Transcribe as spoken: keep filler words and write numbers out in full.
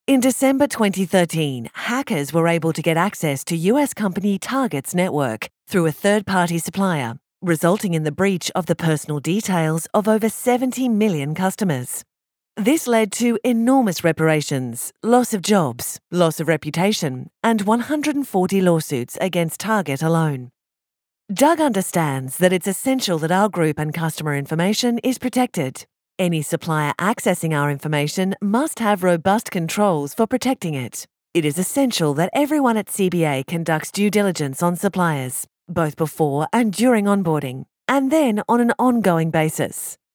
In December twenty thirteen, hackers were able to get access to U S company Target's network through a third-party supplier, resulting in the breach of the personal details of over seventy million customers. This led to enormous reparations, loss of jobs, loss of reputation, and one hundred forty lawsuits against Target alone. Doug understands that it's essential that our group and customer information is protected. Any supplier accessing our information must have robust controls for protecting it. It is essential that everyone at C B A conducts due diligence on suppliers, both before and during onboarding, and then on an ongoing basis.